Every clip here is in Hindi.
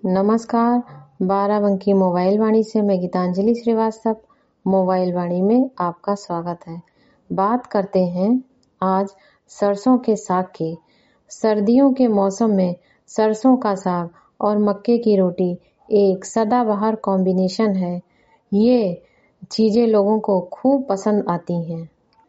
नमस्कार, बाराबंकी मोबाइल वाणी से मैं गीतांजलि श्रीवास्तव। मोबाइल वाणी में आपका स्वागत है। बात करते हैं आज सरसों के साग की। सर्दियों के मौसम में सरसों का साग और मक्के की रोटी एक सदाबहार कॉम्बिनेशन है। ये चीजें लोगों को खूब पसंद आती हैं।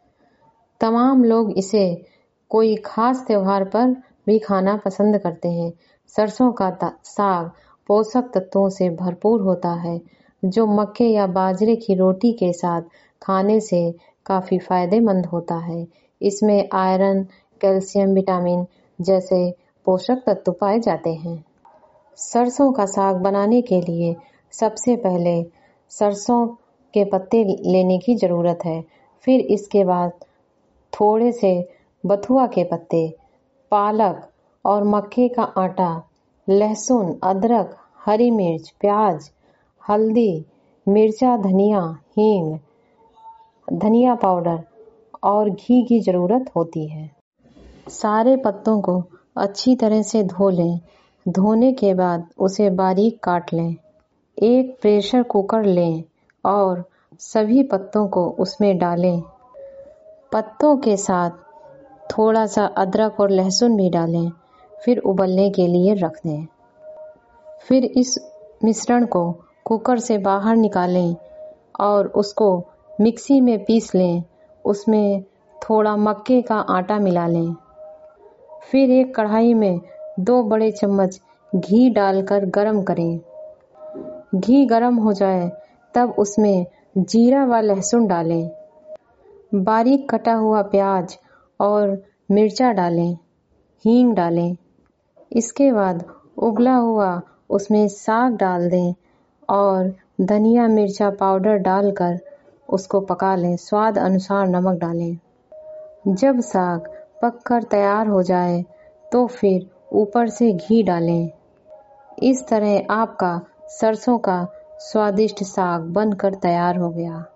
तमाम लोग इसे कोई खास त्योहार पर भी खाना पसंद करते हैं। सरसों का साग पोषक तत्वों से भरपूर होता है, जो मक्के या बाजरे की रोटी के साथ खाने से काफी फायदेमंद होता है। इसमें आयरन, कैल्शियम, विटामिन जैसे पोषक तत्व पाए जाते हैं। सरसों का साग बनाने के लिए सबसे पहले सरसों के पत्ते लेने की जरूरत है। फिर इसके बाद थोड़े से बथुआ के पत्ते, पालक और मक्के का आटा, लहसुन, अदरक, हरी मिर्च, प्याज, हल्दी, मिर्चा, धनिया, हींग, धनिया पाउडर और घी की जरूरत होती है। सारे पत्तों को अच्छी तरह से धो लें। धोने के बाद उसे बारीक काट लें। एक प्रेशर कुकर लें और सभी पत्तों को उसमें डालें। पत्तों के साथ थोड़ा सा अदरक और लहसुन भी डालें। फिर उबलने के लिए रख दें। फिर इस मिश्रण को कुकर से बाहर निकालें और उसको मिक्सी में पीस लें। उसमें थोड़ा मक्के का आटा मिला लें। फिर एक कढ़ाई में 2 बड़े चम्मच घी डालकर गरम करें। घी गरम हो जाए तब उसमें जीरा व लहसुन डालें। बारीक कटा हुआ प्याज और मिर्चा डालें। हींग डालें। इसके बाद उबला हुआ उसमें साग डाल दें और धनिया मिर्चा पाउडर डालकर उसको पका लें। स्वाद अनुसार नमक डालें। जब साग पककर तैयार हो जाए तो फिर ऊपर से घी डालें। इस तरह आपका सरसों का स्वादिष्ट साग बनकर तैयार हो गया।